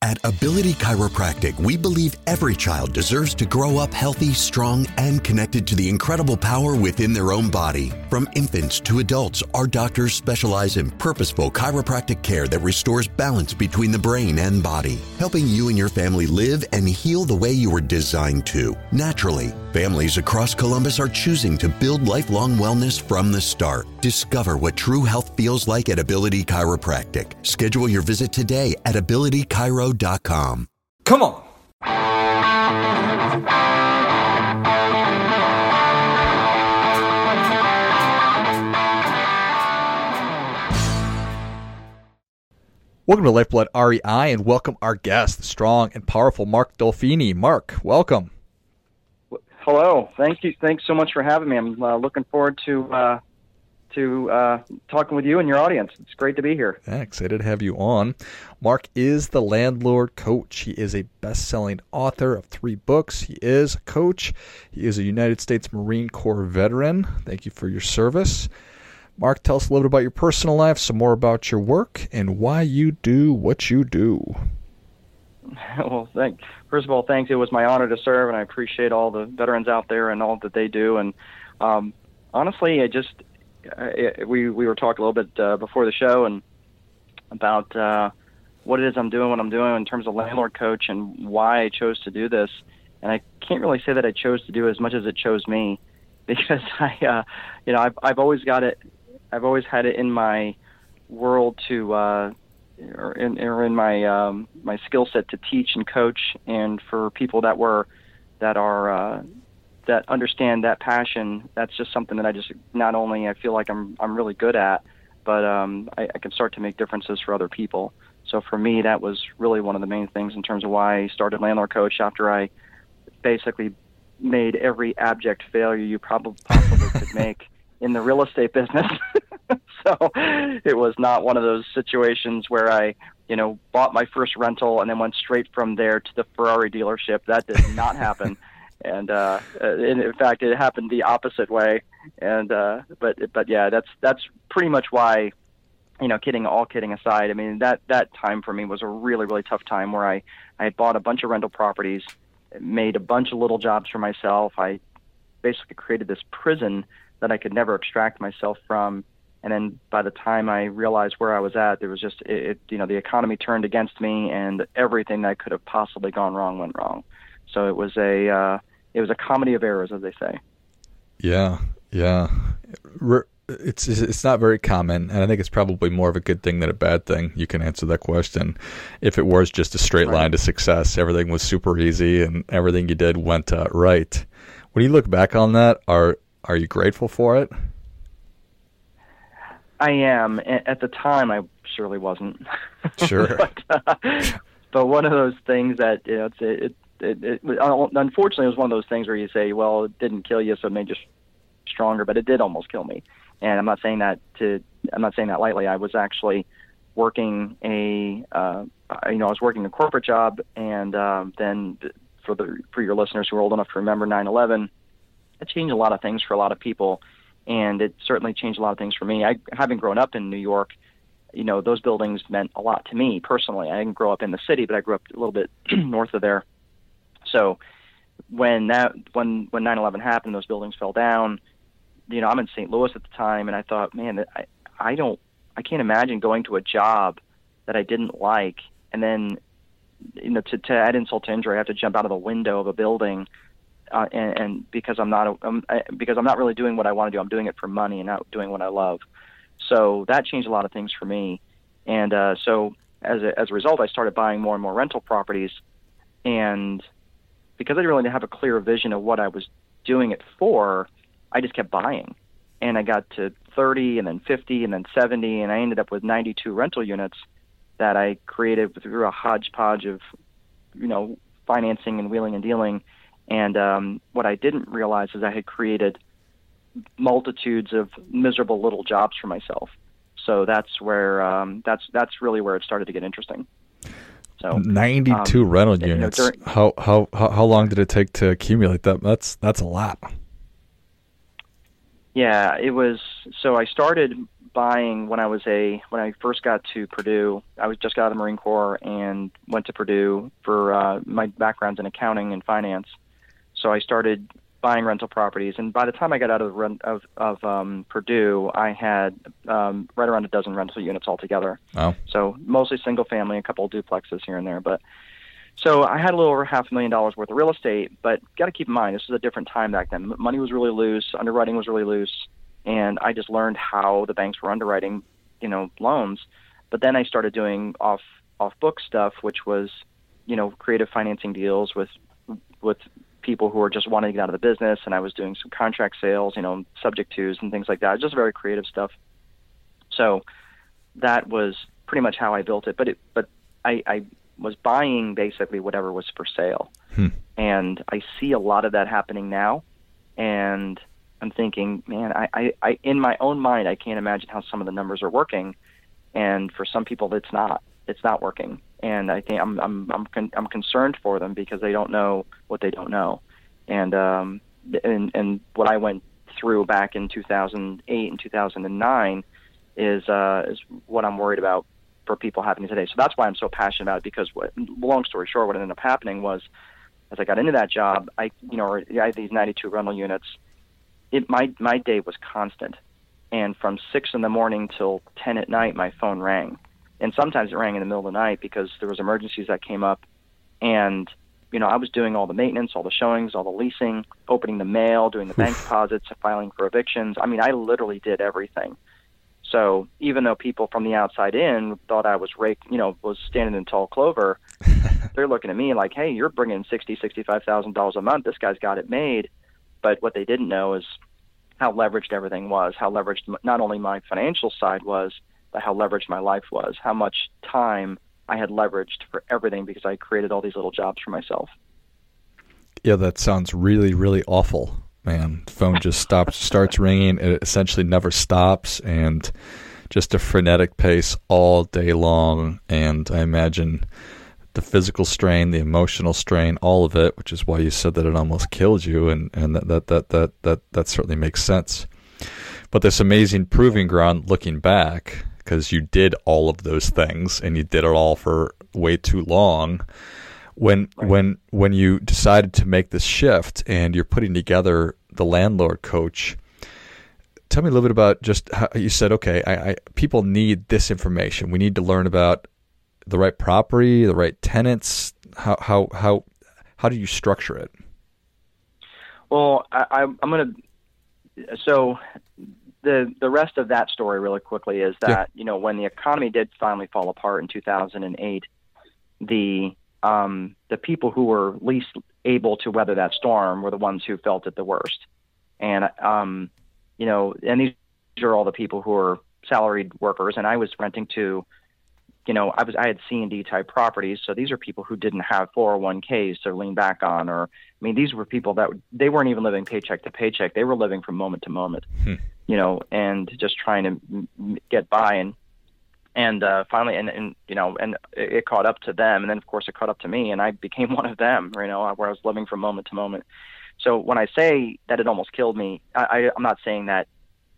At Ability Chiropractic, we believe every child deserves to grow up healthy, strong, and connected to the incredible power within their own body. From infants to adults, our doctors specialize in purposeful chiropractic care that restores balance between the brain and body, helping you and your family live and heal the way you were designed to, naturally. Families across Columbus are choosing to build lifelong wellness from the start. Discover what true health feels like at Ability Chiropractic. Schedule your visit today at abilitychiro.com. Come on. Welcome to Lifeblood REI, and welcome our guest, the strong and powerful Mark Dolfini. Mark, welcome. Hello. Thank you. Thanks so much for having me. I'm looking forward to talking with you and your audience. It's great to be here. Yeah, excited to have you on. Mark is the landlord coach. He is a best-selling author of 3 books. He is a coach. He is a United States Marine Corps veteran. Thank you for your service. Mark, tell us a little bit about your personal life, some more about your work, and why you do what you do. Well, first of all, thanks. It was my honor to serve, and I appreciate all the veterans out there and all that they do. And honestly, we were talking a little bit before the show and about what it is I'm doing, what I'm doing in terms of landlord coach, and why I chose to do this. And I can't really say that I chose to do it as much as it chose me, because I've always got it. I've always had it in my world to. Or in my skill set to teach and coach, and for people that understand that passion. That's just something that I just not only I feel like I'm really good at, but I can start to make differences for other people. So for me, that was really one of the main things in terms of why I started Landlord Coach, after I basically made every abject failure you possibly could make in the real estate business. So it was not one of those situations where I, bought my first rental and then went straight from there to the Ferrari dealership. That did not happen. And in fact, it happened the opposite way. And but yeah, that's pretty much why, all kidding aside, I mean, that time for me was a really, really tough time where I had bought a bunch of rental properties, made a bunch of little jobs for myself. I basically created this prison that I could never extract myself from. And then by the time I realized where I was at, there was just, the economy turned against me, and everything that could have possibly gone wrong went wrong. So it was a comedy of errors, as they say. Yeah. It's not very common, and I think it's probably more of a good thing than a bad thing. You can answer that question. If it was just a straight line to success, everything was super easy, and everything you did went right. When you look back on that, are you grateful for it? I am. At the time, I surely wasn't. Sure. but one of those things that unfortunately, it was one of those things where you say, well, it didn't kill you, so it made you stronger, but it did almost kill me. And I'm not saying that lightly. I was actually working I was working a corporate job, and then for your listeners who are old enough to remember 9/11, it changed a lot of things for a lot of people. And it certainly changed a lot of things for me. Having grown up in New York, those buildings meant a lot to me personally. I didn't grow up in the city, but I grew up a little bit north of there. So when 9/11 happened, those buildings fell down. I'm in St. Louis at the time, and I thought, man, I can't imagine going to a job that I didn't like, and then to add insult to injury, I have to jump out of the window of a building. And because I'm not really doing what I want to do, I'm doing it for money and not doing what I love. So that changed a lot of things for me. And so as a result, I started buying more and more rental properties. And because I didn't really have a clear vision of what I was doing it for, I just kept buying. And I got to 30 and then 50 and then 70, and I ended up with 92 rental units that I created through a hodgepodge of, financing and wheeling and dealing. And what I didn't realize is I had created multitudes of miserable little jobs for myself. So that's where that's really where it started to get interesting. So 92 rental units. How long did it take to accumulate that? That's a lot. Yeah, it was. So I started buying when I first got to Purdue. I was just got out of the Marine Corps and went to Purdue for my background's in accounting and finance. So I started buying rental properties, and by the time I got out of Purdue, I had right around a dozen rental units altogether. Wow. So mostly single family, a couple of duplexes here and there. But so I had a little over $500,000 worth of real estate. But got to keep in mind, this was a different time back then. Money was really loose, underwriting was really loose, and I just learned how the banks were underwriting, loans. But then I started doing off book stuff, which was, creative financing deals with people who were just wanting to get out of the business, and I was doing some contract sales, subject tos and things like that, just very creative stuff. So that was pretty much how I built it. But I was buying basically whatever was for sale. And I see a lot of that happening now, and I'm thinking, man, I in my own mind, I can't imagine how some of the numbers are working, and for some people it's not working. And I think I'm concerned for them because they don't know what they don't know, and what I went through back in 2008 and 2009 is what I'm worried about for people happening today. So that's why I'm so passionate about it. Because long story short, what ended up happening was, as I got into that job, I had these 92 rental units. My day was constant, and from 6 a.m. till 10 p.m, my phone rang. And sometimes it rang in the middle of the night because there was emergencies that came up. And, I was doing all the maintenance, all the showings, all the leasing, opening the mail, doing the bank deposits, filing for evictions. I mean, I literally did everything. So even though people from the outside in thought I was was standing in tall clover, they're looking at me like, hey, you're bringing $65,000 a month. This guy's got it made. But what they didn't know is how leveraged everything was, how leveraged not only my financial side was, but how leveraged my life was, how much time I had leveraged for everything because I created all these little jobs for myself. Yeah, that sounds really, really awful, man. The phone just starts ringing. It essentially never stops, and just a frenetic pace all day long. And I imagine the physical strain, the emotional strain, all of it, which is why you said that it almost killed you, and that certainly makes sense. But this amazing proving ground looking back, because you did all of those things and you did it all for way too long. When you decided to make this shift and you're putting together the Landlord Coach, tell me a little bit about just how you said, okay, people need this information. We need to learn about the right property, the right tenants. How do you structure it? Well, I'm going to. So the rest of that story, really quickly, is that when the economy did finally fall apart in 2008, the people who were least able to weather that storm were the ones who felt it the worst. And and these are all the people who are salaried workers, and I was renting to. I had C&D type properties, so these are people who didn't have 401ks to lean back on, these were people that they weren't even living paycheck to paycheck. They were living from moment to moment, and just trying to get by. And finally, and it caught up to them, and then of course it caught up to me, and I became one of them, where I was living from moment to moment. So when I say that it almost killed me, I'm not saying that.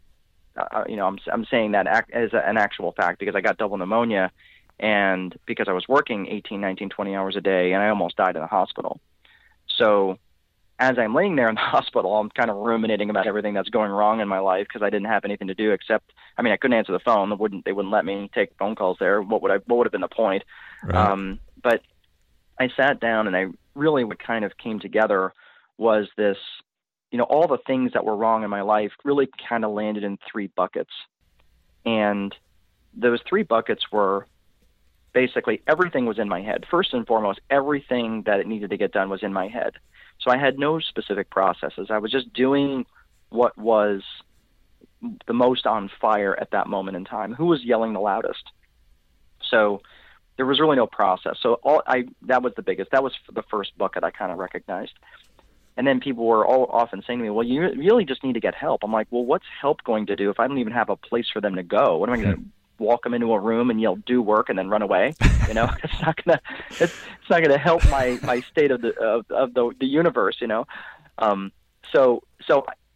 I'm saying that as an actual fact, because I got double pneumonia, and because I was working 18, 19, 20 hours a day, and I almost died in the hospital. So as I'm laying there in the hospital, I'm kind of ruminating about everything that's going wrong in my life, because I didn't have anything to do except, I couldn't answer the phone. They wouldn't let me take phone calls there. What would have been the point? Right. But I sat down, and I really, what kind of came together was this, all the things that were wrong in my life really kind of landed in 3 buckets. And those 3 buckets were basically everything was in my head. First and foremost, everything that it needed to get done was in my head. So I had no specific processes. I was just doing what was the most on fire at that moment in time. Who was yelling the loudest? So there was really no process. So that was the biggest. That was the first bucket I kind of recognized. And then people were all often saying to me, well, you really just need to get help. I'm like, well, what's help going to do if I don't even have a place for them to go? What am I going to walk them into a room and yell, do work, and then run away? It's not going to help my state of the universe, So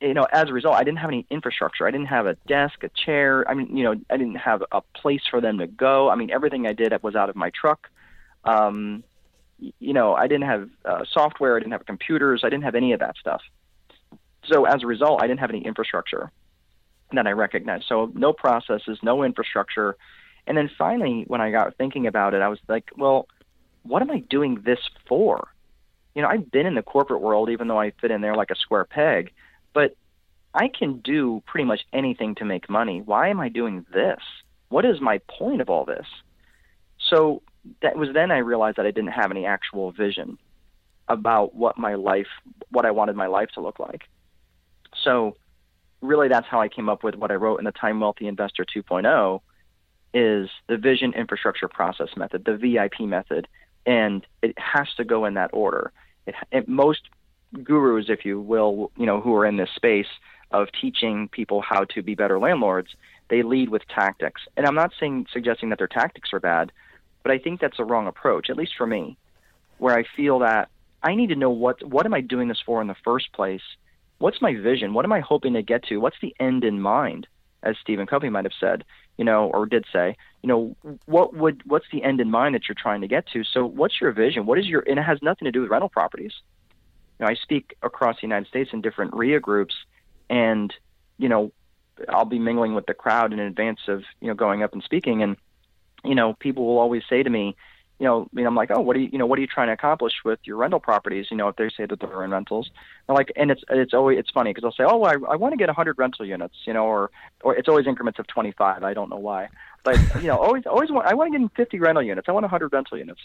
as a result, I didn't have any infrastructure. I didn't have a desk, a chair. I mean, I didn't have a place for them to go. I mean, everything I did was out of my truck. I didn't have software. I didn't have computers. I didn't have any of that stuff. So as a result, I didn't have any infrastructure that I recognized. So no processes, no infrastructure. And then finally, when I got thinking about it, I was like, well, what am I doing this for? I've been in the corporate world, even though I fit in there like a square peg, but I can do pretty much anything to make money. Why am I doing this? What is my point of all this? So that was then I realized that I didn't have any actual vision about what I wanted my life to look like. So really that's how I came up with what I wrote in the Time Wealthy Investor 2.0 is the vision infrastructure process method, the VIP method. And it has to go in that order. Most gurus, if you will, who are in this space of teaching people how to be better landlords, they lead with tactics. And I'm not suggesting that their tactics are bad, but I think that's a wrong approach, at least for me, where I feel that I need to know what am I doing this for in the first place? What's my vision? What am I hoping to get to? What's the end in mind? As Stephen Covey might have said, or did say, what's the end in mind that you're trying to get to? So what's your vision? And it has nothing to do with rental properties. I speak across the United States in different RIA groups, and, I'll be mingling with the crowd in advance of, going up and speaking. And, people will always say to me, I'm like, oh, what are you trying to accomplish with your rental properties? If they say that they're in rentals, they're like, and it's funny because they'll say, oh, I want to get 100 rental units, or it's always increments of 25. I don't know why, but I want to get 50 rental units. I want 100 rental units,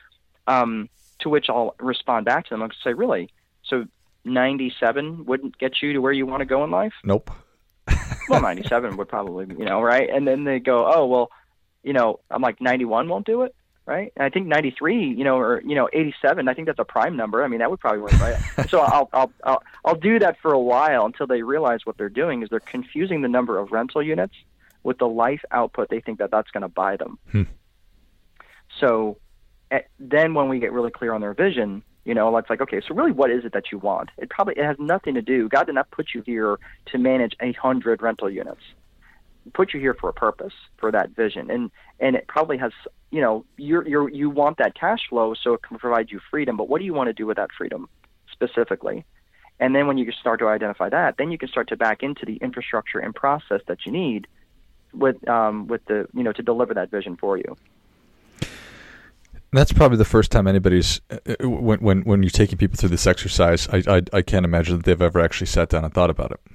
to which I'll respond back to them. I'll say, really? So 97 wouldn't get you to where you want to go in life? Nope. Well, 97 would probably, right? And then they go, oh, well, I'm like 91 won't do it. Right. And I think 93, or 87, I think that's a prime number. I mean, that would probably work, right? So I'll do that for a while until they realize what they're doing is they're confusing the number of rental units with the life output they think that's going to buy them. So then when we get really clear on their vision, it's like, okay, so really what is it that you want? It has nothing to do. God did not put you here to manage 100 rental units. Put you here for a purpose, for that vision, and it probably has, you want that cash flow so it can provide you freedom. But what do you want to do with that freedom specifically? And then when you start to identify that, then you can start to back into the infrastructure and process that you need with the to deliver that vision for you. That's probably the first time anybody's when you're taking people through this exercise. I can't imagine that they've ever actually sat down and thought about it.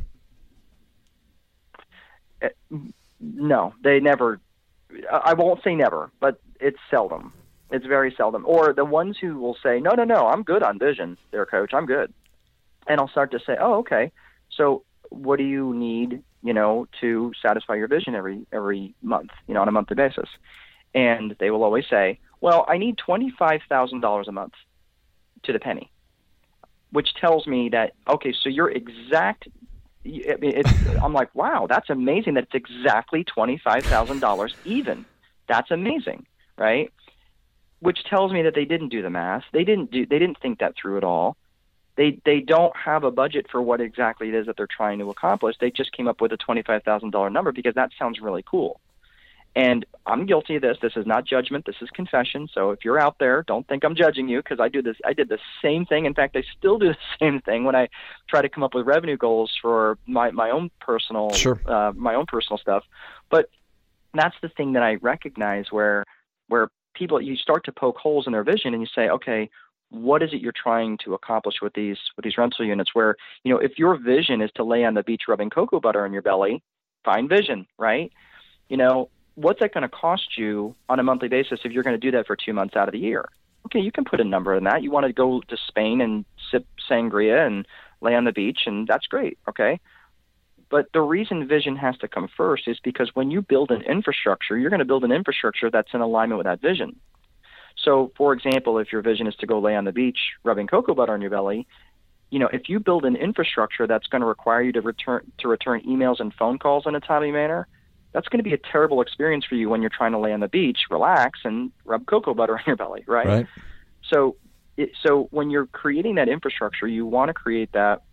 No, they never. I won't say never, but it's seldom. It's very seldom. Or the ones who will say, no, I'm good on vision, their coach, I'm good. And I'll start to say, oh, okay. So what do you need, to satisfy your vision every month, on a monthly basis? And they will always say, well, I need $25,000 a month to the penny, which tells me that, okay, so your exact I'm like, wow, that's amazing that it's exactly $25,000 even. That's amazing, right? Which tells me that they didn't do the math. They didn't think that through at all. They don't have a budget for what exactly it is that they're trying to accomplish. They just came up with a $25,000 number because that sounds really cool. And I'm guilty of this. This is not judgment. This is confession. So if you're out there, don't think I'm judging you because I did the same thing. In fact, I still do the same thing when I try to come up with revenue goals for my own personal my own personal stuff. But that's the thing that I recognize where people, you start to poke holes in their vision and you say, okay, what is it you're trying to accomplish with these rental units? Where, if your vision is to lay on the beach rubbing cocoa butter in your belly, fine vision, right? What's that going to cost you on a monthly basis if you're going to do that for 2 months out of the year? Okay, you can put a number in that. You want to go to Spain and sip sangria and lay on the beach, and that's great, okay? But the reason vision has to come first is because when you build an infrastructure, you're going to build an infrastructure that's in alignment with that vision. So, for example, if your vision is to go lay on the beach rubbing cocoa butter on your belly, if you build an infrastructure that's going to require you to return emails and phone calls in a timely manner, that's going to be a terrible experience for you when you're trying to lay on the beach, relax, and rub cocoa butter on your belly, right? So when you're creating that infrastructure, you want to create that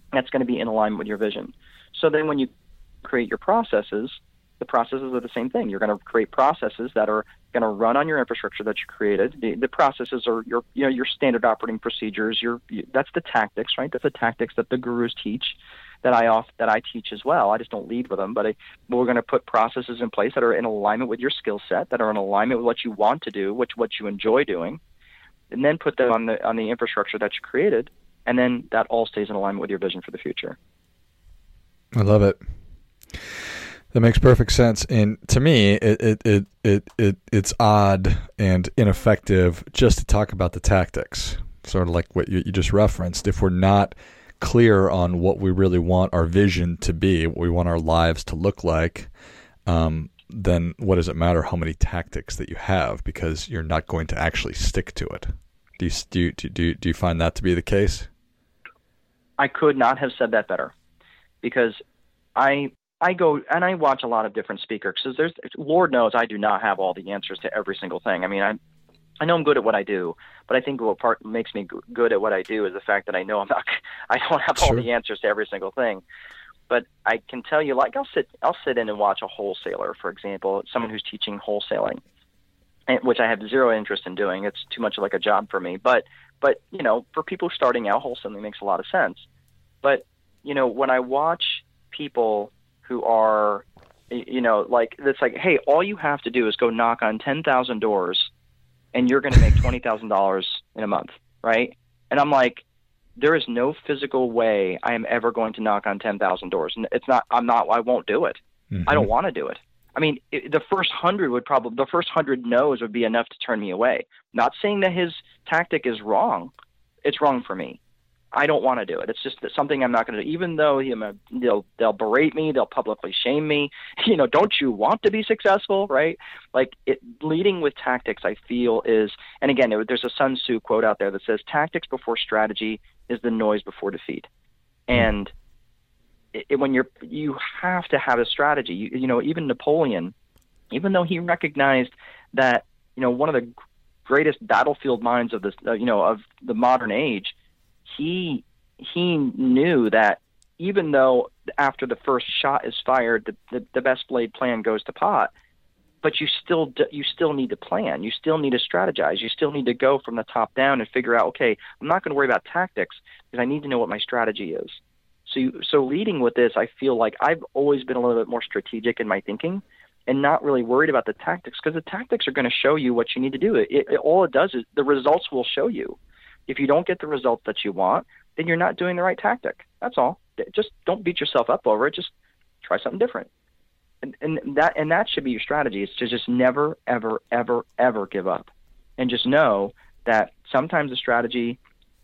that's going to be in alignment with your vision. So then when you create your processes, the processes are the same thing. You're going to create processes that are going to run on your infrastructure that you created. The processes are your standard operating procedures. That's the tactics, right? That's the tactics that the gurus teach, that I teach as well. I just don't lead with them, but we're going to put processes in place that are in alignment with your skill set, that are in alignment with what you want to do, what you enjoy doing, and then put them on the infrastructure that you created, and then that all stays in alignment with your vision for the future. I love it. That makes perfect sense. And to me, it's odd and ineffective just to talk about the tactics, sort of like what you just referenced. If we're not clear on what we really want our vision to be, what we want our lives to look like, then what does it matter how many tactics that you have, because you're not going to actually stick to it. Do you find that to be the case? I could not have said that better, because I go and I watch a lot of different speakers, because Lord knows I do not have all the answers to every single thing. I mean, I know I'm good at what I do, but I think what part makes me good at what I do is the fact that I know I don't have all the answers to every single thing. But I can tell you, like, I'll sit in and watch a wholesaler, for example, someone who's teaching wholesaling, which I have zero interest in doing. It's too much like a job for me. But for people starting out, wholesaling makes a lot of sense. But when I watch people who are, it's like, hey, all you have to do is go knock on 10,000 doors, and you're going to make $20,000 in a month, right? And I'm like, there is no physical way I am ever going to knock on 10,000 doors. And I won't do it. Mm-hmm. I don't want to do it. I mean, the first 100 no's would be enough to turn me away. Not saying that his tactic is wrong. It's wrong for me. I don't want to do it. It's just something I'm not going to do, even though they'll berate me, they'll publicly shame me. Don't you want to be successful, right? Like, leading with tactics, I feel is, and again, there's a Sun Tzu quote out there that says, "Tactics before strategy is the noise before defeat." And when you have to have a strategy. Even Napoleon, even though he recognized that one of the greatest battlefield minds of this of the modern age, he knew that even though after the first shot is fired, the best laid plan goes to pot, but you still need to plan. You still need to strategize. You still need to go from the top down and figure out, okay, I'm not going to worry about tactics because I need to know what my strategy is. So leading with this, I feel like I've always been a little bit more strategic in my thinking and not really worried about the tactics, because the tactics are going to show you what you need to do. All it does is the results will show you. If you don't get the results that you want, then you're not doing the right tactic. That's all. Just don't beat yourself up over it. Just try something different. And that should be your strategy, is to just never, ever, ever, ever give up. And just know that sometimes the strategy,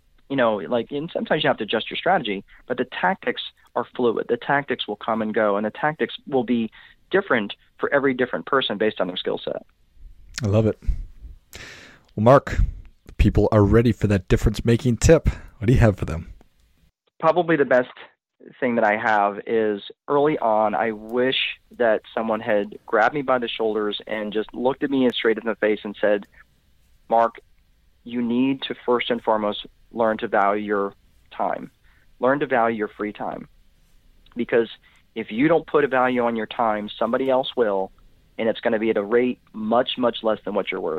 and sometimes you have to adjust your strategy, but the tactics are fluid. The tactics will come and go, and the tactics will be different for every different person based on their skill set. I love it. Well, Mark, people are ready for that difference-making tip. What do you have for them? Probably the best thing that I have is, early on, I wish that someone had grabbed me by the shoulders and just looked at me straight in the face and said, "Mark, you need to first and foremost learn to value your time. Learn to value your free time. Because if you don't put a value on your time, somebody else will, and it's going to be at a rate much, much less than what you're worth."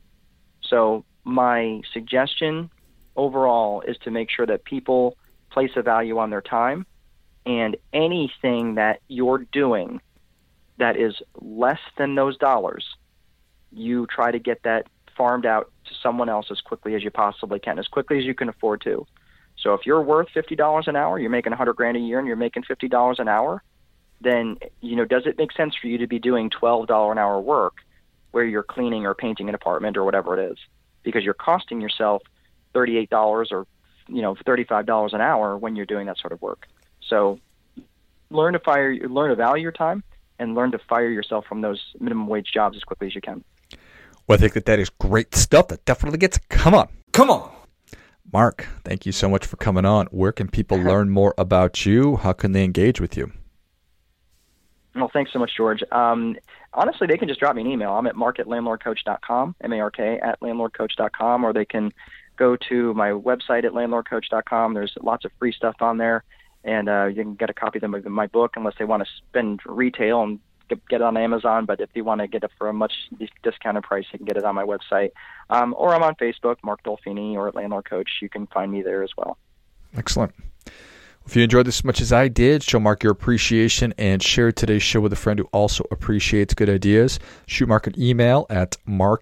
So my suggestion overall is to make sure that people place a value on their time, and anything that you're doing that is less than those dollars, you try to get that farmed out to someone else as quickly as you possibly can, as quickly as you can afford to. So if you're worth $50 an hour, you're making $100,000 a year, and you're making $50 an hour, then, does it make sense for you to be doing $12 an hour work where you're cleaning or painting an apartment or whatever it is? Because you're costing yourself $38 or $35 an hour when you're doing that sort of work. So learn to value your time, and learn to fire yourself from those minimum wage jobs as quickly as you can. Well, I think that is great stuff. That definitely gets, come on. Mark, thank you so much for coming on. Where can people learn more about you? How can they engage with you? Well, thanks so much, George. Honestly, they can just drop me an email. I'm at mark@landlordcoach.com, mark@landlordcoach.com, or they can go to my website at landlordcoach.com. There's lots of free stuff on there. and you can get a copy of my book unless they want to spend retail and get it on Amazon. But if you want to get it for a much discounted price, you can get it on my website. Or I'm on Facebook, Mark Dolfini, or Landlord Coach. You can find me there as well. Excellent. If you enjoyed this as much as I did, show Mark your appreciation and share today's show with a friend who also appreciates good ideas. Shoot Mark an email at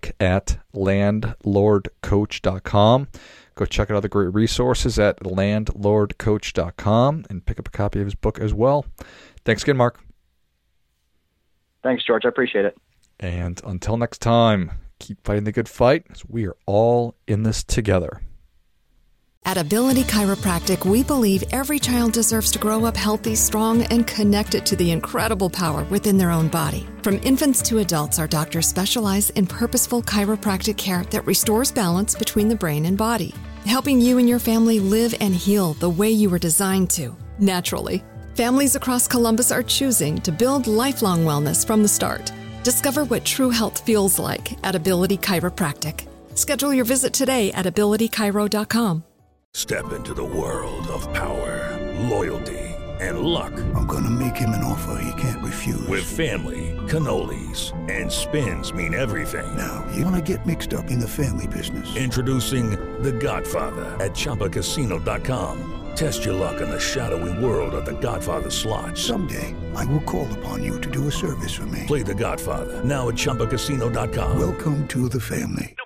mark@landlordcoach.com. Go check out other great resources at landlordcoach.com and pick up a copy of his book as well. Thanks again, Mark. Thanks, George. I appreciate it. And until next time, keep fighting the good fight, as we are all in this together. At Ability Chiropractic, we believe every child deserves to grow up healthy, strong, and connected to the incredible power within their own body. From infants to adults, our doctors specialize in purposeful chiropractic care that restores balance between the brain and body, helping you and your family live and heal the way you were designed to, naturally. Families across Columbus are choosing to build lifelong wellness from the start. Discover what true health feels like at Ability Chiropractic. Schedule your visit today at abilitychiro.com. Step into the world of power, loyalty, and luck. I'm going to make him an offer he can't refuse. With family, cannolis, and spins mean everything. Now, you want to get mixed up in the family business. Introducing The Godfather at ChumbaCasino.com. Test your luck in the shadowy world of The Godfather slot. Someday, I will call upon you to do a service for me. Play The Godfather now at ChumbaCasino.com. Welcome to the family.